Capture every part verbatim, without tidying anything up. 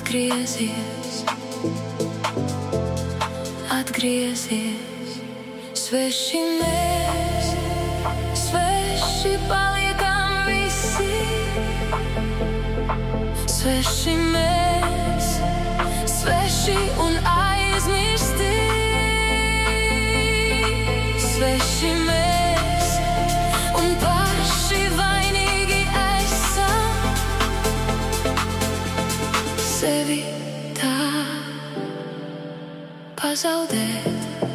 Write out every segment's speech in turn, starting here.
atgriezies, atgriezies. Sveši mēs, sveši paliekam visi, sveši mēs, sveši un aizmirsti, sveši mēs un paši vainīgi esam, sevi tā pazaudēt.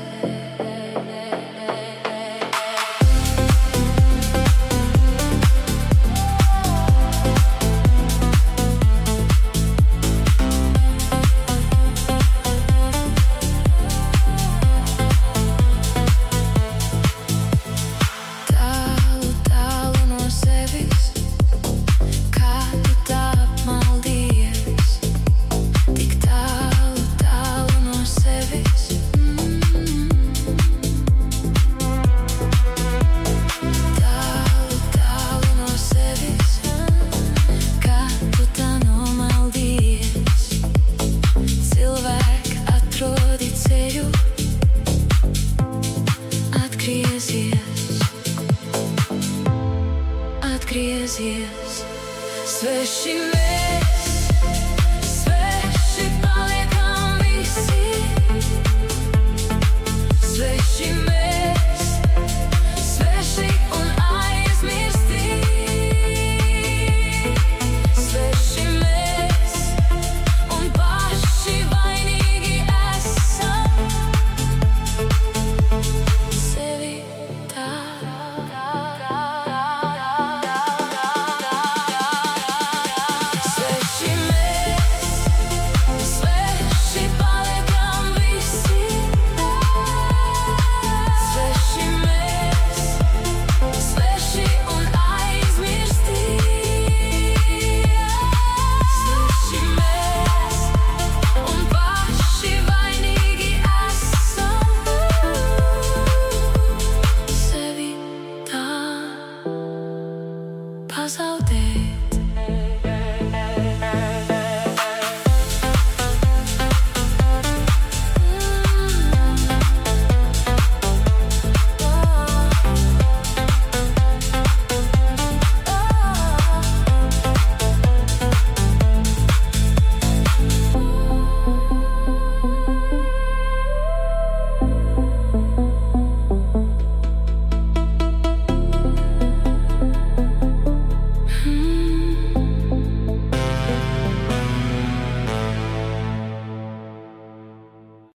Atgriezies, sveši mēs, sveši paliekam visi, sveši mēs, sveši un aizmirsti, sveši mēs un paši vainīgi esam, sevi tā. Pazaudēt.